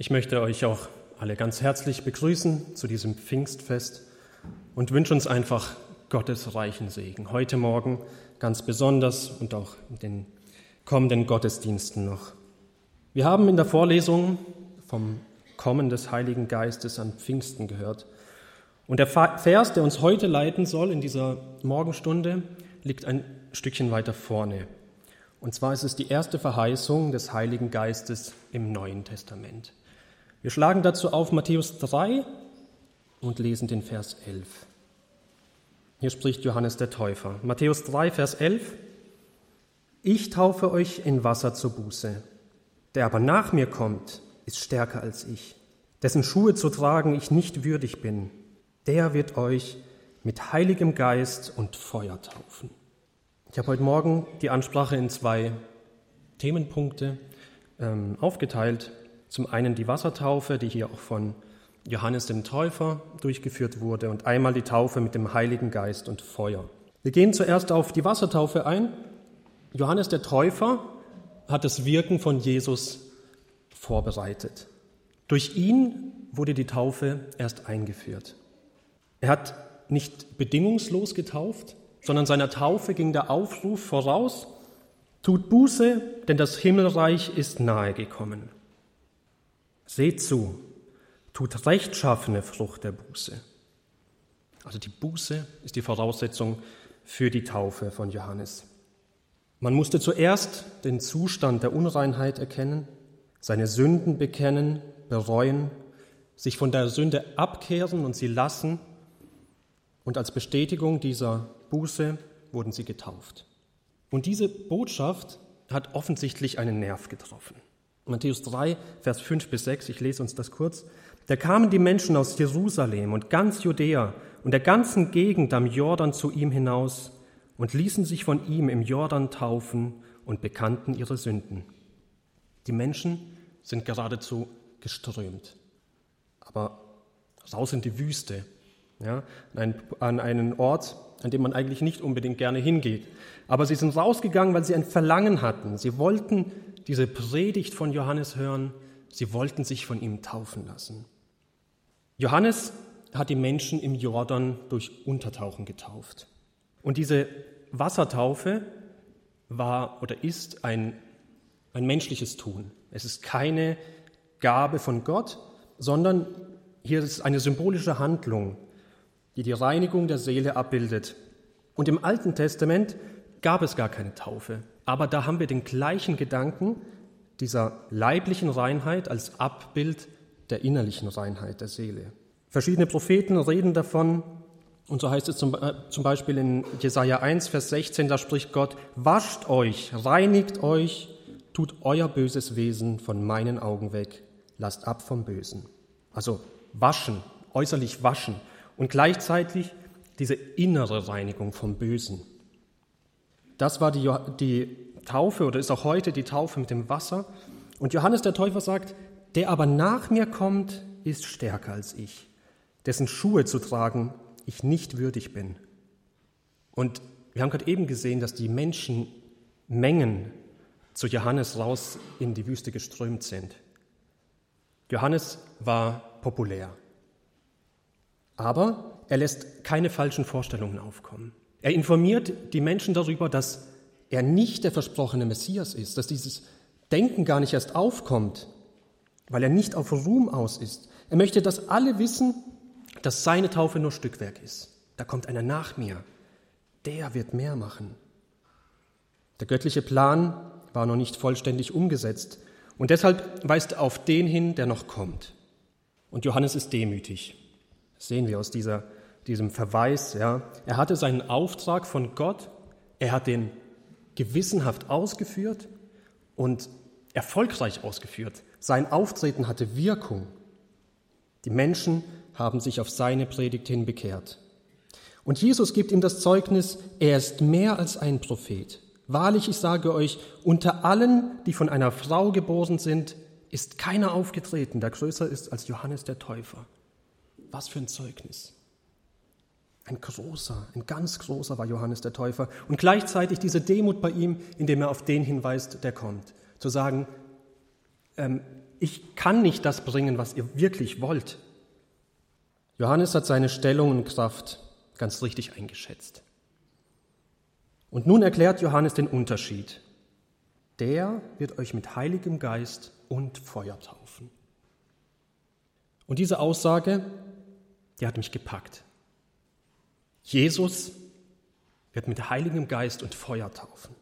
Ich möchte euch auch alle ganz herzlich begrüßen zu diesem Pfingstfest und wünsche uns einfach Gottes reichen Segen. Heute Morgen ganz besonders und auch in den kommenden Gottesdiensten noch. Wir haben in der Vorlesung vom Kommen des Heiligen Geistes an Pfingsten gehört. Und der Vers, der uns heute leiten soll in dieser Morgenstunde, liegt ein Stückchen weiter vorne. Und zwar ist es die erste Verheißung des Heiligen Geistes im Neuen Testament. Wir schlagen dazu auf Matthäus 3 und lesen den Vers 11. Hier spricht Johannes der Täufer. Matthäus 3, Vers 11. Ich taufe euch in Wasser zur Buße. Der aber nach mir kommt, ist stärker als ich, dessen Schuhe zu tragen ich nicht würdig bin. Der wird euch mit Heiligem Geist und Feuer taufen. Ich habe heute Morgen die Ansprache in 2 Themenpunkte aufgeteilt. Zum einen die Wassertaufe, die hier auch von Johannes dem Täufer durchgeführt wurde, und einmal die Taufe mit dem Heiligen Geist und Feuer. Wir gehen zuerst auf die Wassertaufe ein. Johannes der Täufer hat das Wirken von Jesus vorbereitet. Durch ihn wurde die Taufe erst eingeführt. Er hat nicht bedingungslos getauft, sondern seiner Taufe ging der Aufruf voraus: Tut Buße, denn das Himmelreich ist nahe gekommen. Seht zu, tut rechtschaffene Frucht der Buße. Also die Buße ist die Voraussetzung für die Taufe von Johannes. Man musste zuerst den Zustand der Unreinheit erkennen, seine Sünden bekennen, bereuen, sich von der Sünde abkehren und sie lassen. Und als Bestätigung dieser Buße wurden sie getauft. Und diese Botschaft hat offensichtlich einen Nerv getroffen. Matthäus 3, Vers 5 bis 6, ich lese uns das kurz. Da kamen die Menschen aus Jerusalem und ganz Judäa und der ganzen Gegend am Jordan zu ihm hinaus und ließen sich von ihm im Jordan taufen und bekannten ihre Sünden. Die Menschen sind geradezu geströmt, aber raus in die Wüste, ja, an einen Ort, an dem man eigentlich nicht unbedingt gerne hingeht. Aber sie sind rausgegangen, weil sie ein Verlangen hatten. Sie wollten diese Predigt von Johannes hören. Sie wollten sich von ihm taufen lassen. Johannes hat die Menschen im Jordan durch Untertauchen getauft. Und diese Wassertaufe war oder ist ein menschliches Tun. Es ist keine Gabe von Gott, sondern hier ist eine symbolische Handlung, die die Reinigung der Seele abbildet. Und im Alten Testament gab es gar keine Taufe. Aber da haben wir den gleichen Gedanken dieser leiblichen Reinheit als Abbild der innerlichen Reinheit der Seele. Verschiedene Propheten reden davon, und so heißt es zum Beispiel in Jesaja 1, Vers 16, da spricht Gott: Wascht euch, reinigt euch, tut euer böses Wesen von meinen Augen weg, lasst ab vom Bösen. Also waschen, äußerlich waschen und gleichzeitig diese innere Reinigung vom Bösen. Das war die Taufe oder ist auch heute die Taufe mit dem Wasser. Und Johannes der Täufer sagt: Der aber nach mir kommt, ist stärker als ich, dessen Schuhe zu tragen ich nicht würdig bin. Und wir haben gerade eben gesehen, dass die Menschenmengen zu Johannes raus in die Wüste geströmt sind. Johannes war populär, aber er lässt keine falschen Vorstellungen aufkommen. Er informiert die Menschen darüber, dass er nicht der versprochene Messias ist, dass dieses Denken gar nicht erst aufkommt, weil er nicht auf Ruhm aus ist. Er möchte, dass alle wissen, dass seine Taufe nur Stückwerk ist. Da kommt einer nach mir, der wird mehr machen. Der göttliche Plan war noch nicht vollständig umgesetzt und deshalb weist er auf den hin, der noch kommt. Und Johannes ist demütig. Das sehen wir aus diesem Verweis. Ja. Er hatte seinen Auftrag von Gott, er hat den gewissenhaft ausgeführt und erfolgreich ausgeführt. Sein Auftreten hatte Wirkung. Die Menschen haben sich auf seine Predigt hin bekehrt. Und Jesus gibt ihm das Zeugnis: Er ist mehr als ein Prophet. Wahrlich, ich sage euch, unter allen, die von einer Frau geboren sind, ist keiner aufgetreten, der größer ist als Johannes der Täufer. Was für ein Zeugnis. Ein ganz großer war Johannes der Täufer. Und gleichzeitig diese Demut bei ihm, indem er auf den hinweist, der kommt. Zu sagen, Ich kann nicht das bringen, was ihr wirklich wollt. Johannes hat seine Stellung und Kraft ganz richtig eingeschätzt. Und nun erklärt Johannes den Unterschied. Der wird euch mit Heiligem Geist und Feuer taufen. Und diese Aussage, die hat mich gepackt. Jesus wird mit Heiligem Geist und Feuer taufen.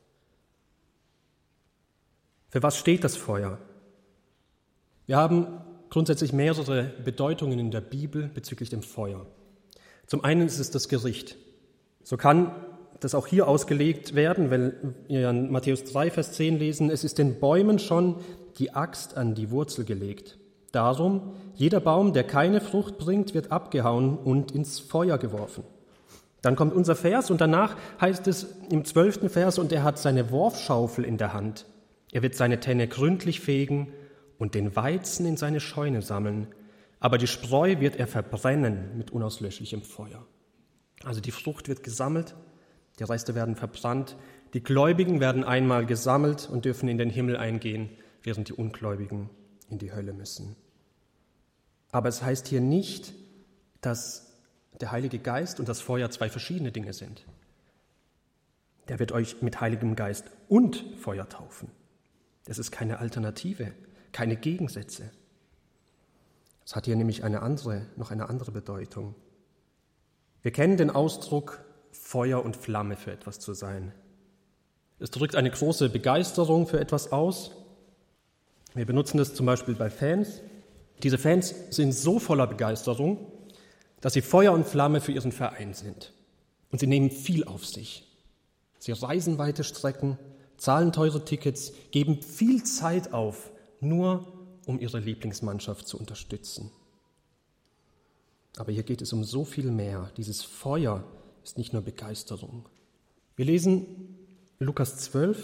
Für was steht das Feuer? Wir haben grundsätzlich mehrere Bedeutungen in der Bibel bezüglich dem Feuer. Zum einen ist es das Gericht. So kann das auch hier ausgelegt werden, wenn wir in Matthäus 3, Vers 10 lesen, es ist den Bäumen schon die Axt an die Wurzel gelegt. Darum, jeder Baum, der keine Frucht bringt, wird abgehauen und ins Feuer geworfen. Dann kommt unser Vers und danach heißt es im 12. Vers, und er hat seine Worfschaufel in der Hand. Er wird seine Tenne gründlich fegen und den Weizen in seine Scheune sammeln, aber die Spreu wird er verbrennen mit unauslöschlichem Feuer. Also die Frucht wird gesammelt, die Reste werden verbrannt, die Gläubigen werden einmal gesammelt und dürfen in den Himmel eingehen, während die Ungläubigen in die Hölle müssen. Aber es heißt hier nicht, dass der Heilige Geist und das Feuer zwei verschiedene Dinge sind. Der wird euch mit Heiligem Geist und Feuer taufen. Das ist keine Alternative, keine Gegensätze. Es hat hier nämlich noch eine andere Bedeutung. Wir kennen den Ausdruck, Feuer und Flamme für etwas zu sein. Es drückt eine große Begeisterung für etwas aus. Wir benutzen das zum Beispiel bei Fans. Diese Fans sind so voller Begeisterung, dass sie Feuer und Flamme für ihren Verein sind. Und sie nehmen viel auf sich. Sie reisen weite Strecken, zahlen teure Tickets, geben viel Zeit auf, nur um ihre Lieblingsmannschaft zu unterstützen. Aber hier geht es um so viel mehr. Dieses Feuer ist nicht nur Begeisterung. Wir lesen Lukas 12,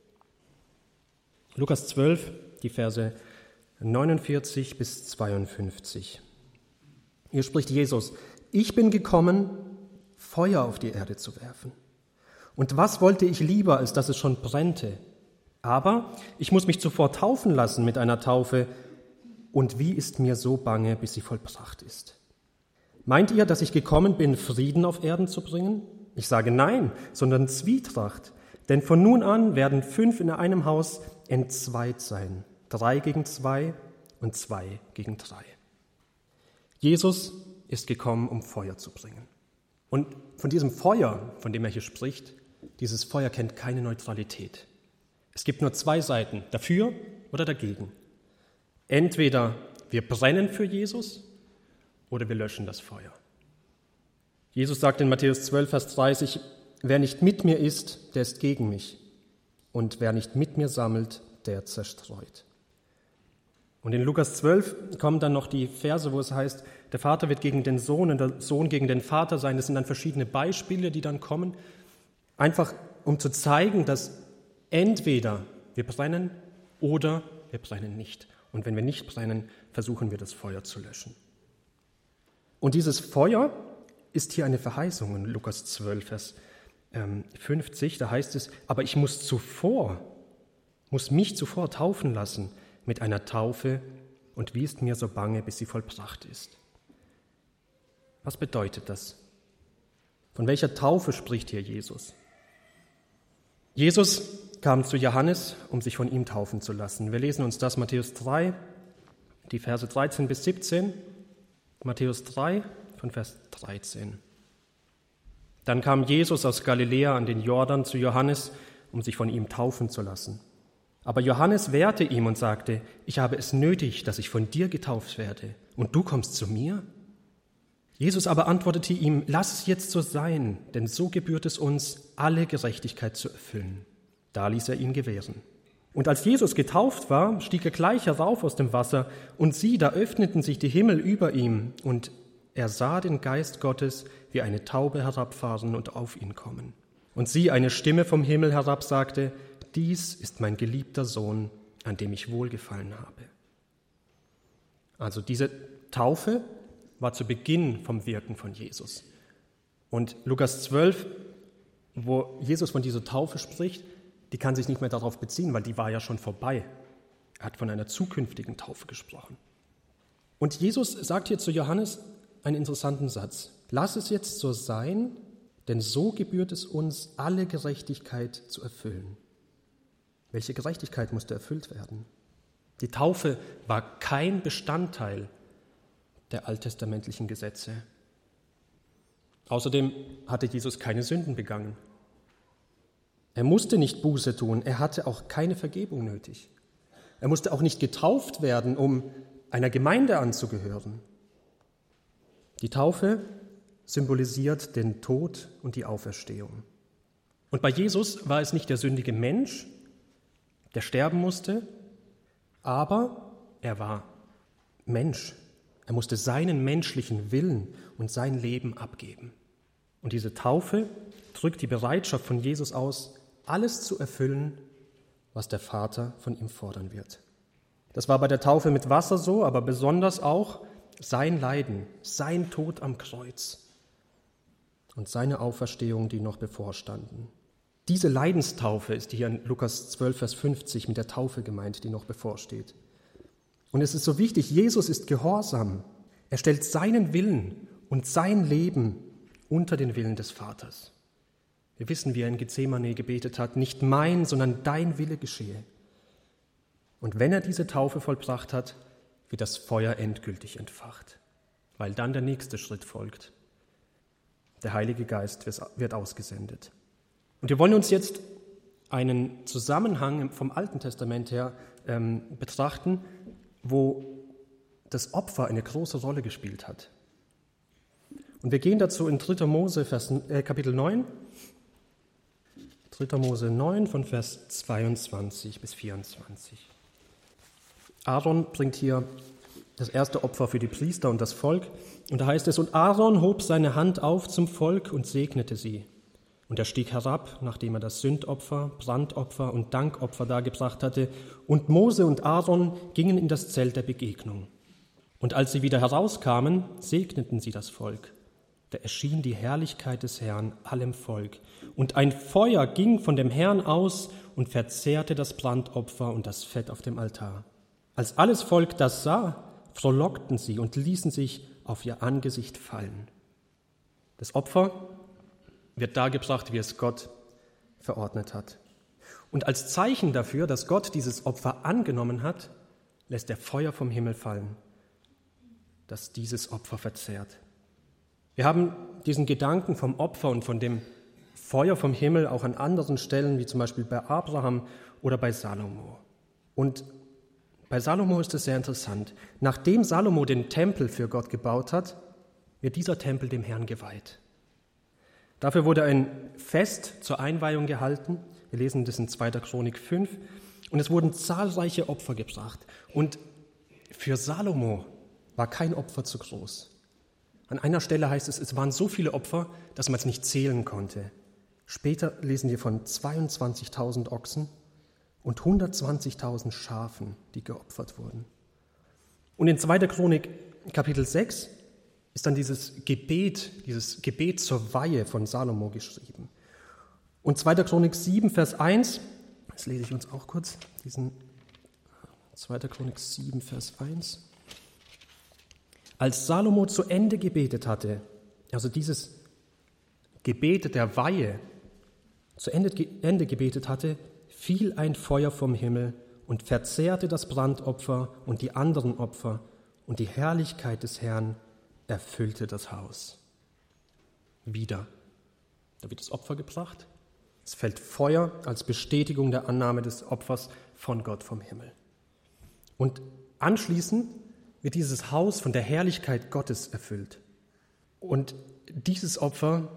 die Verse 49 bis 52. Hier spricht Jesus: Ich bin gekommen, Feuer auf die Erde zu werfen. Und was wollte ich lieber, als dass es schon brennte? Aber ich muss mich zuvor taufen lassen mit einer Taufe, und wie ist mir so bange, bis sie vollbracht ist? Meint ihr, dass ich gekommen bin, Frieden auf Erden zu bringen? Ich sage nein, sondern Zwietracht. Denn von nun an werden 5 in einem Haus entzweit sein, 3 gegen 2 und 2 gegen 3. Jesus ist gekommen, um Feuer zu bringen. Und von diesem Feuer, von dem er hier spricht, dieses Feuer kennt keine Neutralität. Es gibt nur 2 Seiten, dafür oder dagegen. Entweder wir brennen für Jesus oder wir löschen das Feuer. Jesus sagt in Matthäus 12, Vers 30, wer nicht mit mir ist, der ist gegen mich. Und wer nicht mit mir sammelt, der zerstreut. Und in Lukas 12 kommen dann noch die Verse, wo es heißt, der Vater wird gegen den Sohn und der Sohn gegen den Vater sein. Das sind dann verschiedene Beispiele, die dann kommen. Einfach um zu zeigen, dass entweder wir brennen oder wir brennen nicht. Und wenn wir nicht brennen, versuchen wir das Feuer zu löschen. Und dieses Feuer ist hier eine Verheißung in Lukas 12, Vers 50. Da heißt es, aber ich muss mich zuvor taufen lassen mit einer Taufe, und wie ist mir so bange, bis sie vollbracht ist. Was bedeutet das? Von welcher Taufe spricht hier Jesus? Jesus kam zu Johannes, um sich von ihm taufen zu lassen. Wir lesen uns das Matthäus 3, die Verse 13 bis 17. Matthäus 3 von Vers 13. Dann kam Jesus aus Galiläa an den Jordan zu Johannes, um sich von ihm taufen zu lassen. Aber Johannes wehrte ihm und sagte, ich habe es nötig, dass ich von dir getauft werde, und du kommst zu mir? Jesus aber antwortete ihm, lass es jetzt so sein, denn so gebührt es uns, alle Gerechtigkeit zu erfüllen. Da ließ er ihn gewähren. Und als Jesus getauft war, stieg er gleich herauf aus dem Wasser, und sieh, da öffneten sich die Himmel über ihm, und er sah den Geist Gottes wie eine Taube herabfahren und auf ihn kommen. Und sieh, eine Stimme vom Himmel herab sagte, dies ist mein geliebter Sohn, an dem ich wohlgefallen habe. Also diese Taufe war zu Beginn vom Wirken von Jesus. Und Lukas 12, wo Jesus von dieser Taufe spricht, die kann sich nicht mehr darauf beziehen, weil die war ja schon vorbei. Er hat von einer zukünftigen Taufe gesprochen. Und Jesus sagt hier zu Johannes einen interessanten Satz. Lass es jetzt so sein, denn so gebührt es uns, alle Gerechtigkeit zu erfüllen. Welche Gerechtigkeit musste erfüllt werden? Die Taufe war kein Bestandteil der alttestamentlichen Gesetze. Außerdem hatte Jesus keine Sünden begangen. Er musste nicht Buße tun, er hatte auch keine Vergebung nötig. Er musste auch nicht getauft werden, um einer Gemeinde anzugehören. Die Taufe symbolisiert den Tod und die Auferstehung. Und bei Jesus war es nicht der sündige Mensch, der sterben musste, aber er war Mensch. Er musste seinen menschlichen Willen und sein Leben abgeben. Und diese Taufe drückt die Bereitschaft von Jesus aus, alles zu erfüllen, was der Vater von ihm fordern wird. Das war bei der Taufe mit Wasser so, aber besonders auch sein Leiden, sein Tod am Kreuz und seine Auferstehung, die noch bevorstanden. Diese Leidenstaufe ist hier in Lukas 12, Vers 50 mit der Taufe gemeint, die noch bevorsteht. Und es ist so wichtig, Jesus ist gehorsam. Er stellt seinen Willen und sein Leben unter den Willen des Vaters. Wir wissen, wie er in Gethsemane gebetet hat, nicht mein, sondern dein Wille geschehe. Und wenn er diese Taufe vollbracht hat, wird das Feuer endgültig entfacht, weil dann der nächste Schritt folgt. Der Heilige Geist wird ausgesendet. Und wir wollen uns jetzt einen Zusammenhang vom Alten Testament her betrachten, wo das Opfer eine große Rolle gespielt hat. Und wir gehen dazu in 3. Mose Kapitel 9, 3. Mose 9 von Vers 22 bis 24. Aaron bringt hier das erste Opfer für die Priester und das Volk. Und da heißt es, und Aaron hob seine Hand auf zum Volk und segnete sie. Und er stieg herab, nachdem er das Sündopfer, Brandopfer und Dankopfer dargebracht hatte. Und Mose und Aaron gingen in das Zelt der Begegnung. Und als sie wieder herauskamen, segneten sie das Volk. Da erschien die Herrlichkeit des Herrn allem Volk. Und ein Feuer ging von dem Herrn aus und verzehrte das Brandopfer und das Fett auf dem Altar. Als alles Volk das sah, frohlockten sie und ließen sich auf ihr Angesicht fallen. Das Opfer wird dargebracht, wie es Gott verordnet hat. Und als Zeichen dafür, dass Gott dieses Opfer angenommen hat, lässt er Feuer vom Himmel fallen, das dieses Opfer verzehrt. Wir haben diesen Gedanken vom Opfer und von dem Feuer vom Himmel auch an anderen Stellen, wie zum Beispiel bei Abraham oder bei Salomo. Und bei Salomo ist es sehr interessant. Nachdem Salomo den Tempel für Gott gebaut hat, wird dieser Tempel dem Herrn geweiht. Dafür wurde ein Fest zur Einweihung gehalten. Wir lesen das in 2. Chronik 5. Und es wurden zahlreiche Opfer gebracht. Und für Salomo war kein Opfer zu groß. An einer Stelle heißt es, es waren so viele Opfer, dass man es nicht zählen konnte. Später lesen wir von 22.000 Ochsen und 120.000 Schafen, die geopfert wurden. Und in 2. Chronik Kapitel 6 ist dann dieses Gebet zur Weihe von Salomo geschrieben. Und 2. Chronik 7, Vers 1, das lese ich uns auch kurz, diesen 2. Chronik 7, Vers 1. Als Salomo zu Ende gebetet hatte, also dieses Gebet der Weihe zu Ende gebetet hatte, fiel ein Feuer vom Himmel und verzehrte das Brandopfer und die anderen Opfer, und die Herrlichkeit des Herrn erfüllte das Haus. Wieder. Da wird das Opfer gebracht. Es fällt Feuer als Bestätigung der Annahme des Opfers von Gott vom Himmel. Und anschließend wird dieses Haus von der Herrlichkeit Gottes erfüllt. Und dieses Opfer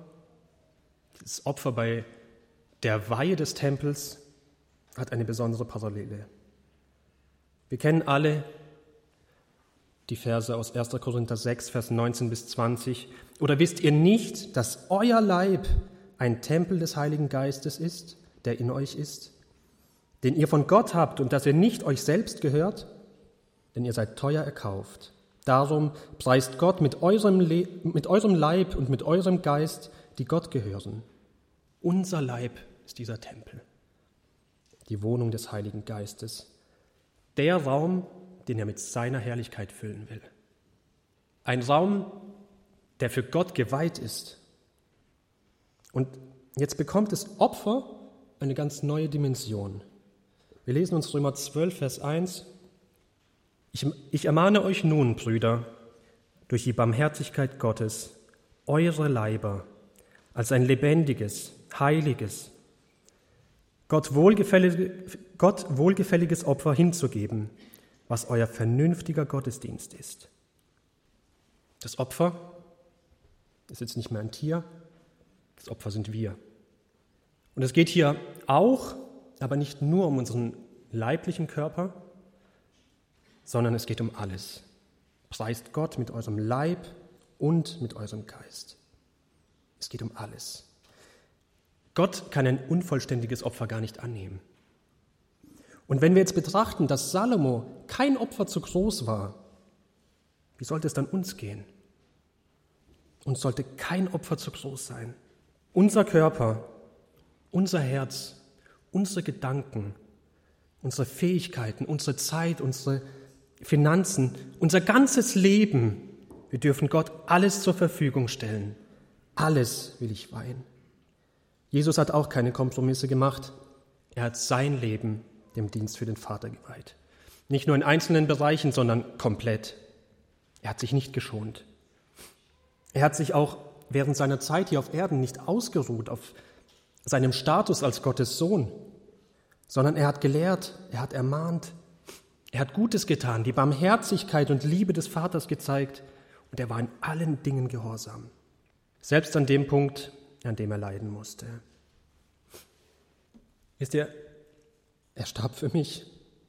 bei der Weihe des Tempels hat eine besondere Parallele. Wir kennen alle die Verse aus 1. Korinther 6, Vers 19 bis 20. Oder wisst ihr nicht, dass euer Leib ein Tempel des Heiligen Geistes ist, der in euch ist, den ihr von Gott habt und dass ihr nicht euch selbst gehört? Denn ihr seid teuer erkauft. Darum preist Gott mit eurem Leib und mit eurem Geist, die Gott gehören. Unser Leib ist dieser Tempel, die Wohnung des Heiligen Geistes. der Raum, den er mit seiner Herrlichkeit füllen will. Ein Raum, der für Gott geweiht ist. Und jetzt bekommt das Opfer eine ganz neue Dimension. Wir lesen uns Römer 12, Vers 1. Ich ermahne euch nun, Brüder, durch die Barmherzigkeit Gottes, eure Leiber als ein lebendiges, heiliges, Gott wohlgefälliges Opfer hinzugeben, was euer vernünftiger Gottesdienst ist. Das Opfer ist jetzt nicht mehr ein Tier, das Opfer sind wir. Und es geht hier auch, aber nicht nur um unseren leiblichen Körper, sondern es geht um alles. Preist Gott mit eurem Leib und mit eurem Geist. Es geht um alles. Gott kann ein unvollständiges Opfer gar nicht annehmen. Und wenn wir jetzt betrachten, dass Salomo kein Opfer zu groß war, wie sollte es dann uns gehen? Uns sollte kein Opfer zu groß sein. Unser Körper, unser Herz, unsere Gedanken, unsere Fähigkeiten, unsere Zeit, unsere Finanzen, unser ganzes Leben, wir dürfen Gott alles zur Verfügung stellen. Alles will ich weihen. Jesus hat auch keine Kompromisse gemacht. Er hat sein Leben dem Dienst für den Vater geweiht. Nicht nur in einzelnen Bereichen, sondern komplett. Er hat sich nicht geschont. Er hat sich auch während seiner Zeit hier auf Erden nicht ausgeruht auf seinem Status als Gottes Sohn, sondern er hat gelehrt, er hat ermahnt, er hat Gutes getan, die Barmherzigkeit und Liebe des Vaters gezeigt und er war in allen Dingen gehorsam. Selbst an dem Punkt, an dem er leiden musste. Wisst ihr, er starb für mich.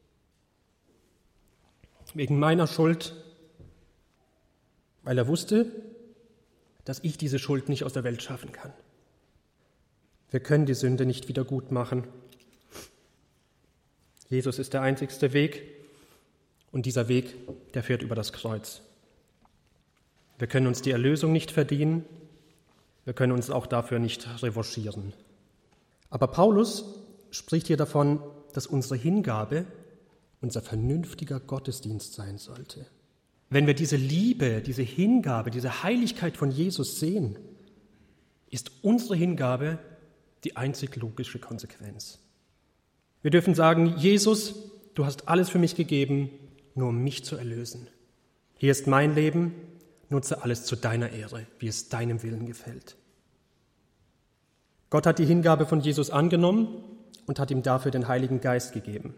Wegen meiner Schuld, weil er wusste, dass ich diese Schuld nicht aus der Welt schaffen kann. Wir können die Sünde nicht wieder gut machen. Jesus ist der einzigste Weg und dieser Weg, der führt über das Kreuz. Wir können uns die Erlösung nicht verdienen, wir können uns auch dafür nicht revanchieren. Aber Paulus spricht hier davon, dass unsere Hingabe unser vernünftiger Gottesdienst sein sollte. Wenn wir diese Liebe, diese Hingabe, diese Heiligkeit von Jesus sehen, ist unsere Hingabe die einzig logische Konsequenz. Wir dürfen sagen, Jesus, du hast alles für mich gegeben, nur um mich zu erlösen. Hier ist mein Leben, nutze alles zu deiner Ehre, wie es deinem Willen gefällt. Gott hat die Hingabe von Jesus angenommen und hat ihm dafür den Heiligen Geist gegeben.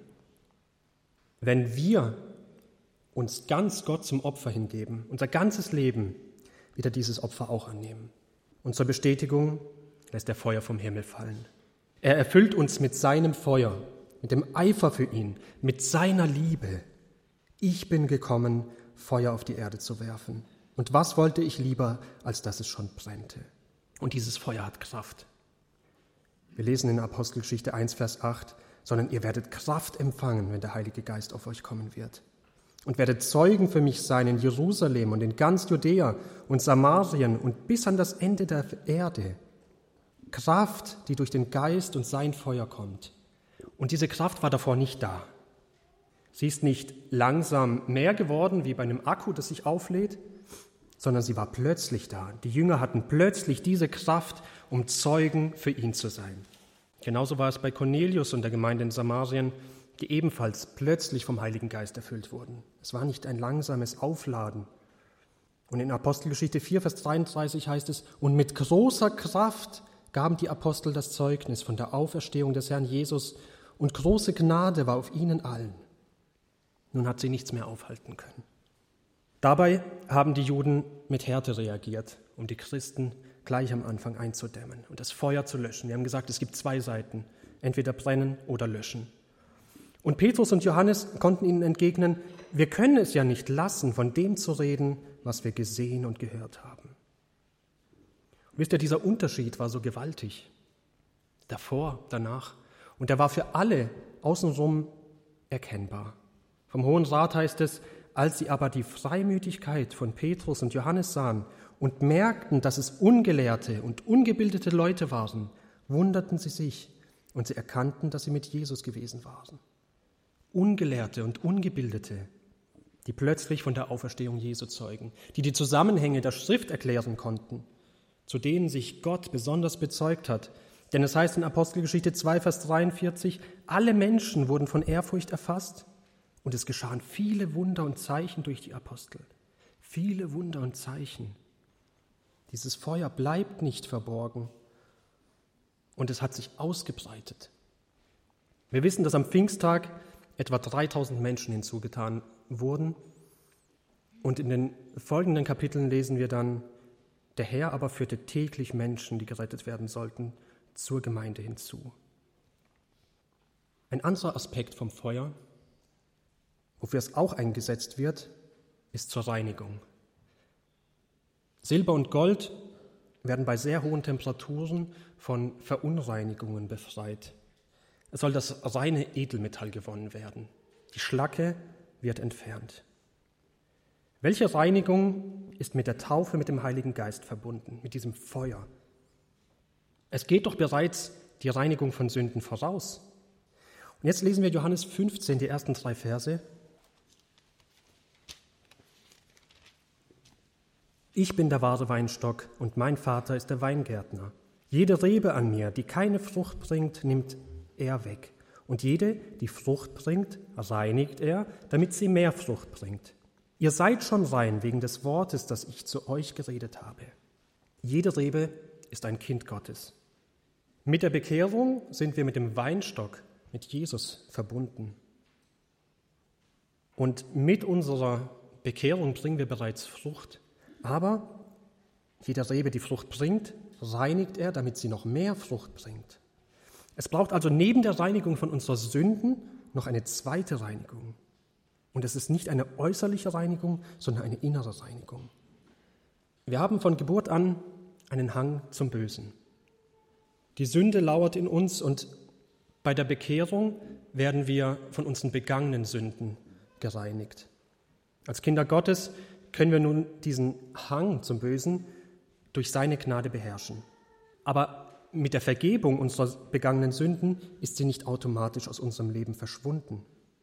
Wenn wir uns ganz Gott zum Opfer hingeben, unser ganzes Leben, wird er dieses Opfer auch annehmen. Und zur Bestätigung lässt er Feuer vom Himmel fallen. Er erfüllt uns mit seinem Feuer, mit dem Eifer für ihn, mit seiner Liebe. Ich bin gekommen, Feuer auf die Erde zu werfen. Und was wollte ich lieber, als dass es schon brennte? Und dieses Feuer hat Kraft. Wir lesen in Apostelgeschichte 1, Vers 8, sondern ihr werdet Kraft empfangen, wenn der Heilige Geist auf euch kommen wird. Und werdet Zeugen für mich sein in Jerusalem und in ganz Judäa und Samarien und bis an das Ende der Erde. Kraft, die durch den Geist und sein Feuer kommt. Und diese Kraft war davor nicht da. Sie ist nicht langsam mehr geworden, wie bei einem Akku, das sich auflädt, sondern sie war plötzlich da. Die Jünger hatten plötzlich diese Kraft, um Zeugen für ihn zu sein. Genauso war es bei Cornelius und der Gemeinde in Samarien, die ebenfalls plötzlich vom Heiligen Geist erfüllt wurden. Es war nicht ein langsames Aufladen. Und in Apostelgeschichte 4, Vers 33 heißt es, und mit großer Kraft gaben die Apostel das Zeugnis von der Auferstehung des Herrn Jesus und große Gnade war auf ihnen allen. Nun hat sie nichts mehr aufhalten können. Dabei haben die Juden mit Härte reagiert, um die Christen gleich am Anfang einzudämmen und das Feuer zu löschen. Wir haben gesagt, es gibt zwei Seiten, entweder brennen oder löschen. Und Petrus und Johannes konnten ihnen entgegnen, wir können es ja nicht lassen, von dem zu reden, was wir gesehen und gehört haben. Und wisst ihr, dieser Unterschied war so gewaltig. Davor, danach. Und er war für alle außenrum erkennbar. Vom Hohen Rat heißt es, als sie aber die Freimütigkeit von Petrus und Johannes sahen und merkten, dass es ungelehrte und ungebildete Leute waren, wunderten sie sich und sie erkannten, dass sie mit Jesus gewesen waren. Ungelehrte und Ungebildete, die plötzlich von der Auferstehung Jesu zeugen, die die Zusammenhänge der Schrift erklären konnten, zu denen sich Gott besonders bezeugt hat. Denn es heißt in Apostelgeschichte 2, Vers 43, alle Menschen wurden von Ehrfurcht erfasst und es geschahen viele Wunder und Zeichen durch die Apostel. Viele Wunder und Zeichen. Dieses Feuer bleibt nicht verborgen und es hat sich ausgebreitet. Wir wissen, dass am Pfingsttag etwa 3000 Menschen hinzugetan wurden. Und in den folgenden Kapiteln lesen wir dann, der Herr aber führte täglich Menschen, die gerettet werden sollten, zur Gemeinde hinzu. Ein anderer Aspekt vom Feuer, wofür es auch eingesetzt wird, ist zur Reinigung. Silber und Gold werden bei sehr hohen Temperaturen von Verunreinigungen befreit. Es soll das reine Edelmetall gewonnen werden. Die Schlacke wird entfernt. Welche Reinigung ist mit der Taufe mit dem Heiligen Geist verbunden, mit diesem Feuer? Es geht doch bereits die Reinigung von Sünden voraus. Und jetzt lesen wir Johannes 15, die ersten 3 Verse. Ich bin der wahre Weinstock und mein Vater ist der Weingärtner. Jede Rebe an mir, die keine Frucht bringt, nimmt er weg. Und jede, die Frucht bringt, reinigt er, damit sie mehr Frucht bringt. Ihr seid schon rein wegen des Wortes, das ich zu euch geredet habe. Jede Rebe ist ein Kind Gottes. Mit der Bekehrung sind wir mit dem Weinstock, mit Jesus verbunden. Und mit unserer Bekehrung bringen wir bereits Frucht. Aber jede Rebe, die Frucht bringt, reinigt er, damit sie noch mehr Frucht bringt. Es braucht also neben der Reinigung von unseren Sünden noch eine zweite Reinigung. Und es ist nicht eine äußerliche Reinigung, sondern eine innere Reinigung. Wir haben von Geburt an einen Hang zum Bösen. Die Sünde lauert in uns und bei der Bekehrung werden wir von unseren begangenen Sünden gereinigt. Als Kinder Gottes können wir nun diesen Hang zum Bösen durch seine Gnade beherrschen. Aber mit der Vergebung unserer begangenen Sünden ist sie nicht automatisch aus unserem Leben verschwunden.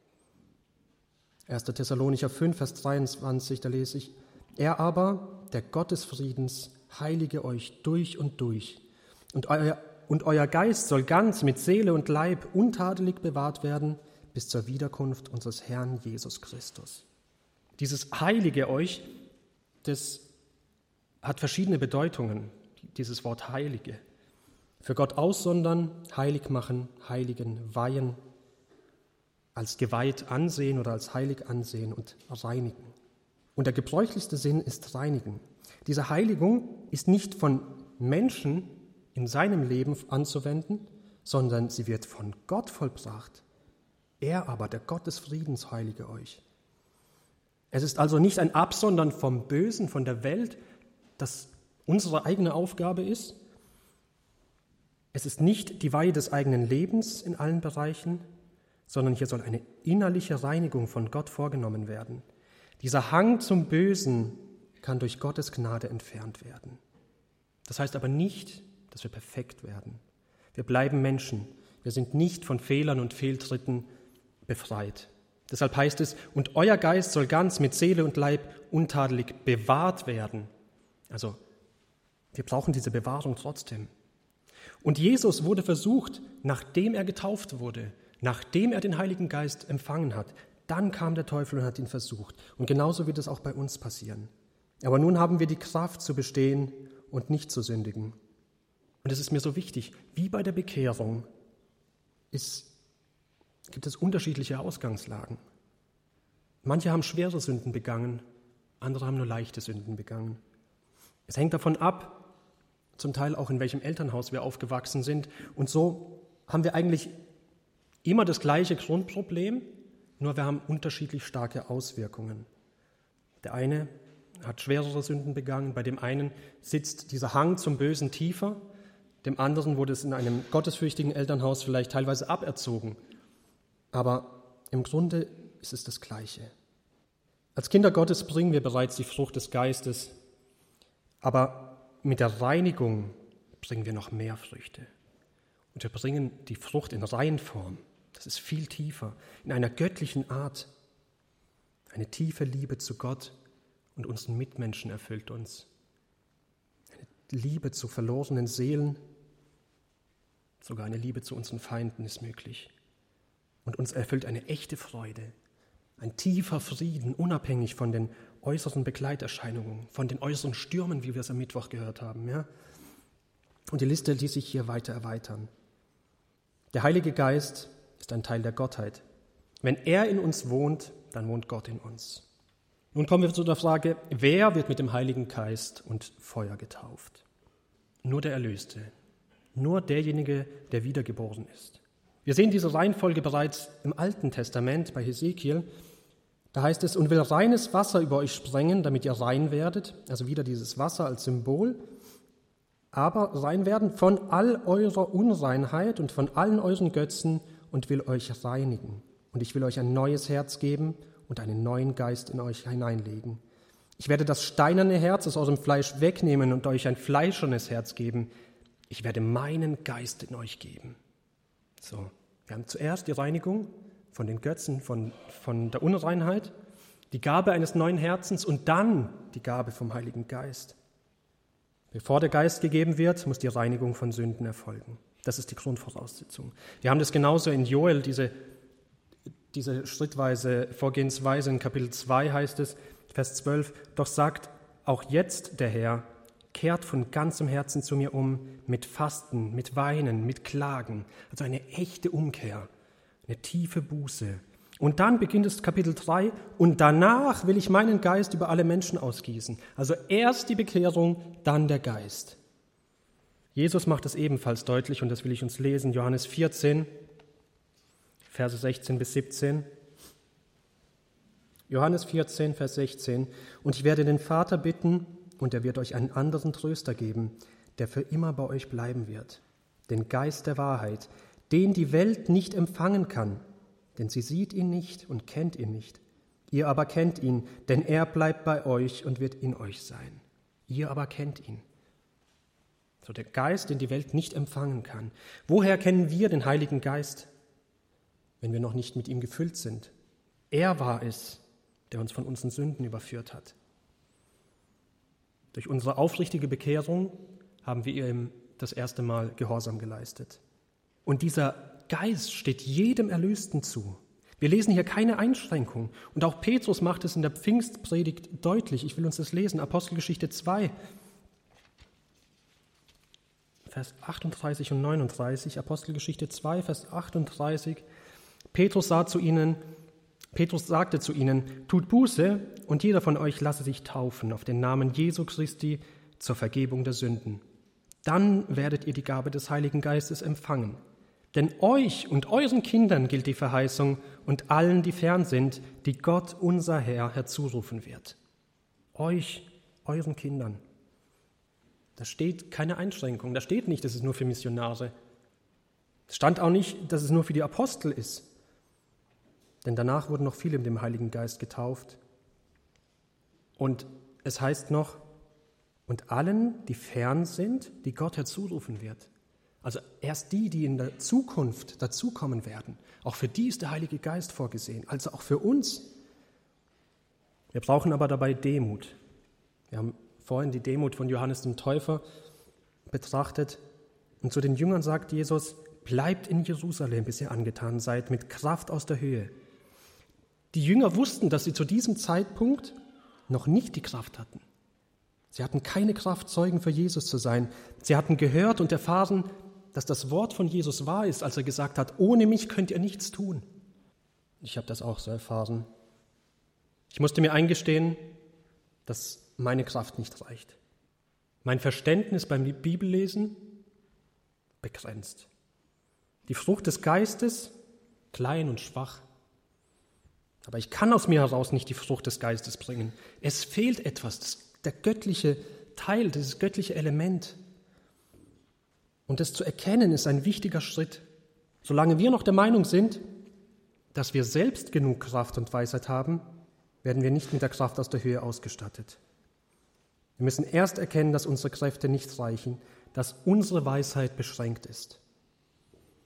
1. Thessalonicher 5, Vers 23, da lese ich, er aber, der Gott des Friedens, heilige euch durch und durch. Und euer Geist soll ganz mit Seele und Leib untadelig bewahrt werden bis zur Wiederkunft unseres Herrn Jesus Christus. Dieses Heilige euch, das hat verschiedene Bedeutungen, dieses Wort Heilige. Für Gott aussondern, heilig machen, heiligen, weihen, als geweiht ansehen oder als heilig ansehen und reinigen. Und der gebräuchlichste Sinn ist reinigen. Diese Heiligung ist nicht von Menschen in seinem Leben anzuwenden, sondern sie wird von Gott vollbracht. Er aber, der Gott des Friedens, heilige euch. Es ist also nicht ein Absondern vom Bösen, von der Welt, das unsere eigene Aufgabe ist. Es ist nicht die Weihe des eigenen Lebens in allen Bereichen, sondern hier soll eine innerliche Reinigung von Gott vorgenommen werden. Dieser Hang zum Bösen kann durch Gottes Gnade entfernt werden. Das heißt aber nicht, dass wir perfekt werden. Wir bleiben Menschen. Wir sind nicht von Fehlern und Fehltritten befreit. Deshalb heißt es, und euer Geist soll ganz mit Seele und Leib untadelig bewahrt werden. Also, wir brauchen diese Bewahrung trotzdem. Und Jesus wurde versucht, nachdem er getauft wurde, nachdem er den Heiligen Geist empfangen hat. Dann kam der Teufel und hat ihn versucht. Und genauso wird es auch bei uns passieren. Aber nun haben wir die Kraft zu bestehen und nicht zu sündigen. Und es ist mir so wichtig, wie bei der Bekehrung gibt es unterschiedliche Ausgangslagen. Manche haben schwere Sünden begangen, andere haben nur leichte Sünden begangen. Es hängt davon ab, zum Teil auch in welchem Elternhaus wir aufgewachsen sind. Und so haben wir eigentlich immer das gleiche Grundproblem, nur wir haben unterschiedlich starke Auswirkungen. Der eine hat schwerere Sünden begangen, bei dem einen sitzt dieser Hang zum Bösen tiefer, dem anderen wurde es in einem gottesfürchtigen Elternhaus vielleicht teilweise aberzogen. Aber im Grunde ist es das Gleiche. Als Kinder Gottes bringen wir bereits die Frucht des Geistes, aber mit der Reinigung bringen wir noch mehr Früchte. Und wir bringen die Frucht in Reihenform. Das ist viel tiefer, in einer göttlichen Art. Eine tiefe Liebe zu Gott und unseren Mitmenschen erfüllt uns. Eine Liebe zu verlorenen Seelen, sogar eine Liebe zu unseren Feinden ist möglich. Und uns erfüllt eine echte Freude, ein tiefer Frieden, unabhängig von den äußeren Begleiterscheinungen, von den äußeren Stürmen, wie wir es am Mittwoch gehört haben. Ja? Und die Liste ließ sich hier weiter erweitern. Der Heilige Geist ist ein Teil der Gottheit. Wenn er in uns wohnt, dann wohnt Gott in uns. Nun kommen wir zu der Frage, wer wird mit dem Heiligen Geist und Feuer getauft? Nur der Erlöste, nur derjenige, der wiedergeboren ist. Wir sehen diese Reihenfolge bereits im Alten Testament bei Hesekiel. Da heißt es, und will reines Wasser über euch sprengen, damit ihr rein werdet. Also wieder dieses Wasser als Symbol. Aber rein werden von all eurer Unreinheit und von allen euren Götzen und will euch reinigen. Und ich will euch ein neues Herz geben und einen neuen Geist in euch hineinlegen. Ich werde das steinerne Herz aus eurem Fleisch wegnehmen und euch ein fleischernes Herz geben. Ich werde meinen Geist in euch geben. So, wir haben zuerst die Reinigung von den Götzen, von der Unreinheit, die Gabe eines neuen Herzens und dann die Gabe vom Heiligen Geist. Bevor der Geist gegeben wird, muss die Reinigung von Sünden erfolgen. Das ist die Grundvoraussetzung. Wir haben das genauso in Joel, diese schrittweise Vorgehensweise. In Kapitel 2 heißt es, Vers 12, doch sagt auch jetzt der Herr, kehrt von ganzem Herzen zu mir um, mit Fasten, mit Weinen, mit Klagen. Also eine echte Umkehr, eine tiefe Buße. Und dann beginnt es Kapitel 3, und danach will ich meinen Geist über alle Menschen ausgießen. Also erst die Bekehrung, dann der Geist. Jesus macht es ebenfalls deutlich, und das will ich uns lesen, Johannes 14, Verse 16 bis 17. Johannes 14, Vers 16. Und ich werde den Vater bitten, und er wird euch einen anderen Tröster geben, der für immer bei euch bleiben wird. Den Geist der Wahrheit, den die Welt nicht empfangen kann, denn sie sieht ihn nicht und kennt ihn nicht. Ihr aber kennt ihn, denn er bleibt bei euch und wird in euch sein. Ihr aber kennt ihn. So der Geist, den die Welt nicht empfangen kann. Woher kennen wir den Heiligen Geist, wenn wir noch nicht mit ihm gefüllt sind? Er war es, der uns von unseren Sünden überführt hat. Durch unsere aufrichtige Bekehrung haben wir ihm das erste Mal Gehorsam geleistet. Und dieser Geist steht jedem Erlösten zu. Wir lesen hier keine Einschränkung. Und auch Petrus macht es in der Pfingstpredigt deutlich. Ich will uns das lesen. Apostelgeschichte 2, Vers 38 und 39. Apostelgeschichte 2, Vers 38. Petrus sagte zu ihnen, tut Buße und jeder von euch lasse sich taufen auf den Namen Jesu Christi zur Vergebung der Sünden. Dann werdet ihr die Gabe des Heiligen Geistes empfangen. Denn euch und euren Kindern gilt die Verheißung und allen, die fern sind, die Gott, unser Herr, herzurufen wird. Euch, euren Kindern. Da steht keine Einschränkung. Da steht nicht, dass es nur für Missionare. Es stand auch nicht, dass es nur für die Apostel ist. Denn danach wurden noch viele mit dem Heiligen Geist getauft. Und es heißt noch, und allen, die fern sind, die Gott herzurufen wird. Also erst die in der Zukunft dazukommen werden. Auch für die ist der Heilige Geist vorgesehen, also auch für uns. Wir brauchen aber dabei Demut. Wir haben vorhin die Demut von Johannes dem Täufer betrachtet. Und zu den Jüngern sagt Jesus, bleibt in Jerusalem, bis ihr angetan seid, mit Kraft aus der Höhe. Die Jünger wussten, dass sie zu diesem Zeitpunkt noch nicht die Kraft hatten. Sie hatten keine Kraft, Zeugen für Jesus zu sein. Sie hatten gehört und erfahren, dass das Wort von Jesus wahr ist, als er gesagt hat, ohne mich könnt ihr nichts tun. Ich habe das auch so erfahren. Ich musste mir eingestehen, dass meine Kraft nicht reicht. Mein Verständnis beim Bibellesen begrenzt. Die Frucht des Geistes klein und schwach. Aber ich kann aus mir heraus nicht die Frucht des Geistes bringen. Es fehlt etwas, der göttliche Teil, dieses göttliche Element. Und das zu erkennen ist ein wichtiger Schritt. Solange wir noch der Meinung sind, dass wir selbst genug Kraft und Weisheit haben, werden wir nicht mit der Kraft aus der Höhe ausgestattet. Wir müssen erst erkennen, dass unsere Kräfte nicht reichen, dass unsere Weisheit beschränkt ist.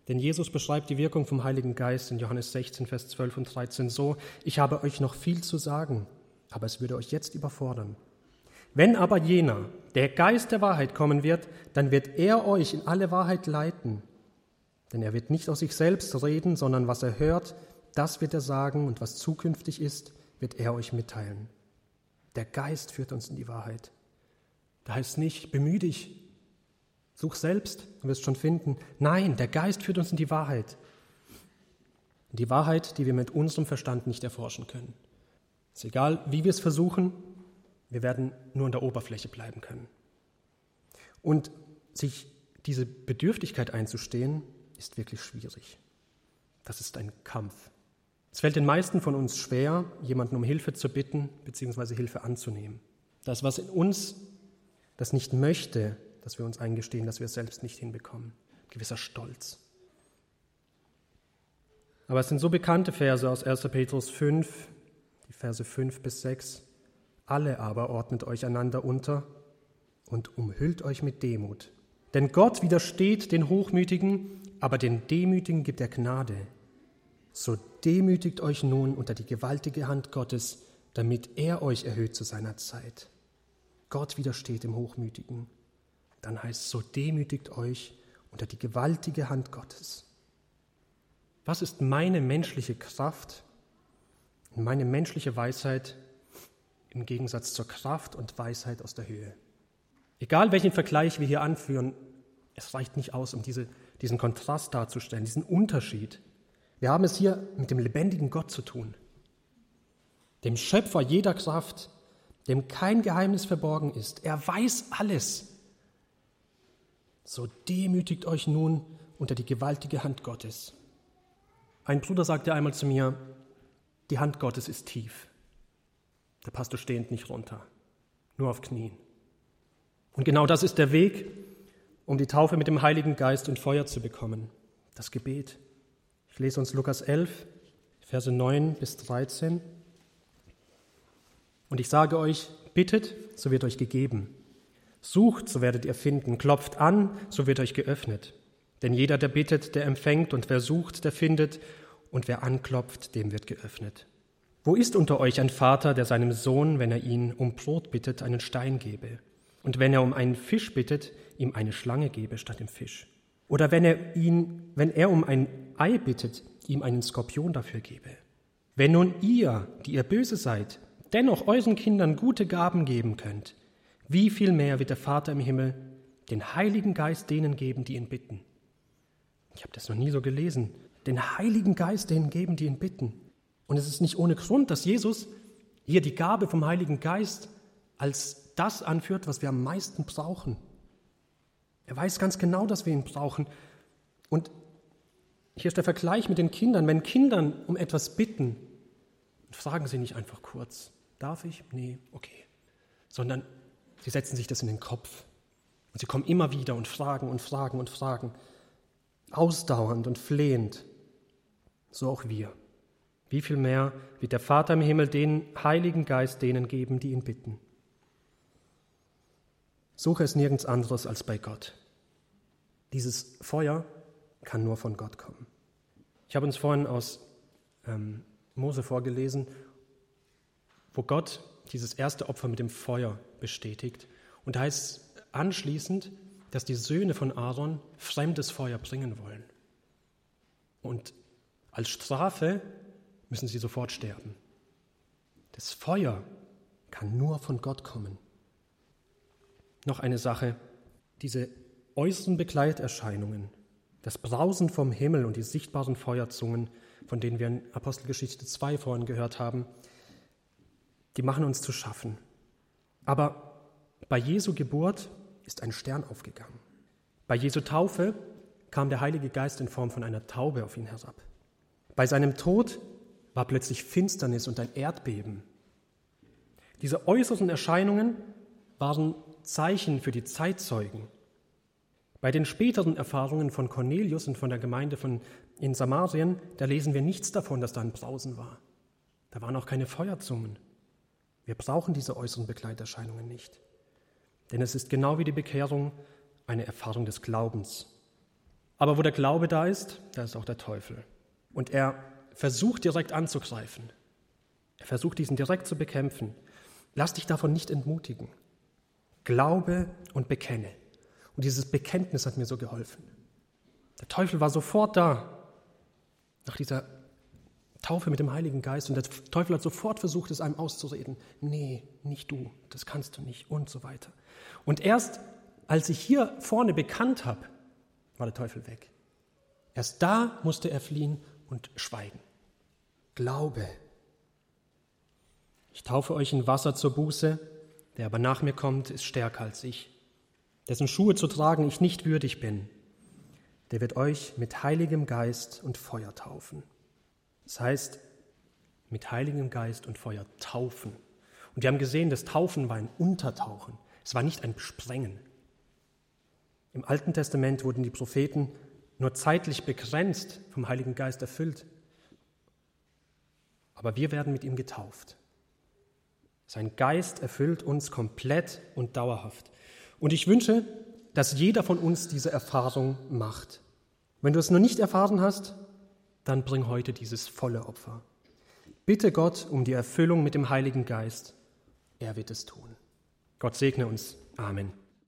Denn Jesus beschreibt die Wirkung vom Heiligen Geist in Johannes 16, Vers 12 und 13 so: Ich habe euch noch viel zu sagen, aber es würde euch jetzt überfordern. Wenn aber jener, der Geist der Wahrheit, kommen wird, dann wird er euch in alle Wahrheit leiten. Denn er wird nicht aus sich selbst reden, sondern was er hört, das wird er sagen, und was zukünftig ist, wird er euch mitteilen. Der Geist führt uns in die Wahrheit. Da heißt nicht, bemühe dich, such selbst, du wirst schon finden. Nein, der Geist führt uns in die Wahrheit. Die Wahrheit, die wir mit unserem Verstand nicht erforschen können. Es ist egal, wie wir es versuchen, wir werden nur an der Oberfläche bleiben können. Und sich diese Bedürftigkeit einzustehen, ist wirklich schwierig. Das ist ein Kampf. Es fällt den meisten von uns schwer, jemanden um Hilfe zu bitten bzw. Hilfe anzunehmen. Das, was in uns das nicht möchte, dass wir uns eingestehen, dass wir es selbst nicht hinbekommen. Ein gewisser Stolz. Aber es sind so bekannte Verse aus 1. Petrus 5, die Verse 5 bis 6. Alle aber ordnet euch einander unter und umhüllt euch mit Demut. Denn Gott widersteht den Hochmütigen, aber den Demütigen gibt er Gnade. So demütigt euch nun unter die gewaltige Hand Gottes, damit er euch erhöht zu seiner Zeit. Gott widersteht dem Hochmütigen. Dann heißt es, so demütigt euch unter die gewaltige Hand Gottes. Was ist meine menschliche Kraft und meine menschliche Weisheit im Gegensatz zur Kraft und Weisheit aus der Höhe? Egal welchen Vergleich wir hier anführen, es reicht nicht aus, um diesen Kontrast darzustellen, diesen Unterschied. Wir haben es hier mit dem lebendigen Gott zu tun, dem Schöpfer jeder Kraft, dem kein Geheimnis verborgen ist. Er weiß alles. So demütigt euch nun unter die gewaltige Hand Gottes. Ein Bruder sagte einmal zu mir, die Hand Gottes ist tief. Da passt du stehend nicht runter, nur auf Knien. Und genau das ist der Weg, um die Taufe mit dem Heiligen Geist und Feuer zu bekommen, das Gebet. Ich lese uns Lukas 11, Verse 9 bis 13. Und ich sage euch, bittet, so wird euch gegeben. Sucht, so werdet ihr finden. Klopft an, so wird euch geöffnet. Denn jeder, der bittet, der empfängt, und wer sucht, der findet, und wer anklopft, dem wird geöffnet. Wo ist unter euch ein Vater, der seinem Sohn, wenn er ihn um Brot bittet, einen Stein gebe? Und wenn er um einen Fisch bittet, ihm eine Schlange gebe statt dem Fisch? Oder wenn er um ein Ei bittet, ihm einen Skorpion dafür gebe? Wenn nun ihr, die ihr böse seid, dennoch euren Kindern gute Gaben geben könnt, wie viel mehr wird der Vater im Himmel den Heiligen Geist denen geben, die ihn bitten? Ich habe das noch nie so gelesen. Den Heiligen Geist denen geben, die ihn bitten. Und es ist nicht ohne Grund, dass Jesus hier die Gabe vom Heiligen Geist als das anführt, was wir am meisten brauchen. Er weiß ganz genau, dass wir ihn brauchen. Und hier ist der Vergleich mit den Kindern. Wenn Kindern um etwas bitten, fragen sie nicht einfach kurz, darf ich? Nee, okay. Sondern sie setzen sich das in den Kopf. Und sie kommen immer wieder und fragen und fragen und fragen. Ausdauernd und flehend. So auch wir. Wie viel mehr wird der Vater im Himmel den Heiligen Geist denen geben, die ihn bitten? Suche es nirgends anderes als bei Gott. Dieses Feuer kann nur von Gott kommen. Ich habe uns vorhin aus Mose vorgelesen, wo Gott dieses erste Opfer mit dem Feuer bestätigt. Und da heißt es anschließend, dass die Söhne von Aaron fremdes Feuer bringen wollen. Und als Strafe müssen sie sofort sterben. Das Feuer kann nur von Gott kommen. Noch eine Sache, diese äußeren Begleiterscheinungen, das Brausen vom Himmel und die sichtbaren Feuerzungen, von denen wir in Apostelgeschichte 2 vorhin gehört haben, die machen uns zu schaffen. Aber bei Jesu Geburt ist ein Stern aufgegangen. Bei Jesu Taufe kam der Heilige Geist in Form von einer Taube auf ihn herab. Bei seinem Tod war plötzlich Finsternis und ein Erdbeben. Diese äußeren Erscheinungen waren Zeichen für die Zeitzeugen. Bei den späteren Erfahrungen von Cornelius und von der Gemeinde in Samarien, da lesen wir nichts davon, dass da ein Brausen war. Da waren auch keine Feuerzungen. Wir brauchen diese äußeren Begleiterscheinungen nicht. Denn es ist genau wie die Bekehrung eine Erfahrung des Glaubens. Aber wo der Glaube da ist auch der Teufel. Und er versucht direkt anzugreifen. Er versucht, diesen direkt zu bekämpfen. Lass dich davon nicht entmutigen. Glaube und bekenne. Und dieses Bekenntnis hat mir so geholfen. Der Teufel war sofort da, nach dieser Taufe mit dem Heiligen Geist. Und der Teufel hat sofort versucht, es einem auszureden. Nee, nicht du, das kannst du nicht und so weiter. Und erst als ich hier vorne bekannt habe, war der Teufel weg. Erst da musste er fliehen und schweigen. Glaube. Ich taufe euch in Wasser zur Buße, der aber nach mir kommt, ist stärker als ich, dessen Schuhe zu tragen ich nicht würdig bin. Der wird euch mit Heiligem Geist und Feuer taufen. Das heißt, mit Heiligem Geist und Feuer taufen. Und wir haben gesehen, das Taufen war ein Untertauchen. Es war nicht ein Besprengen. Im Alten Testament wurden die Propheten nur zeitlich begrenzt vom Heiligen Geist erfüllt. Aber wir werden mit ihm getauft. Sein Geist erfüllt uns komplett und dauerhaft. Und ich wünsche, dass jeder von uns diese Erfahrung macht. Wenn du es noch nicht erfahren hast, dann bring heute dieses volle Opfer. Bitte Gott um die Erfüllung mit dem Heiligen Geist. Er wird es tun. Gott segne uns. Amen.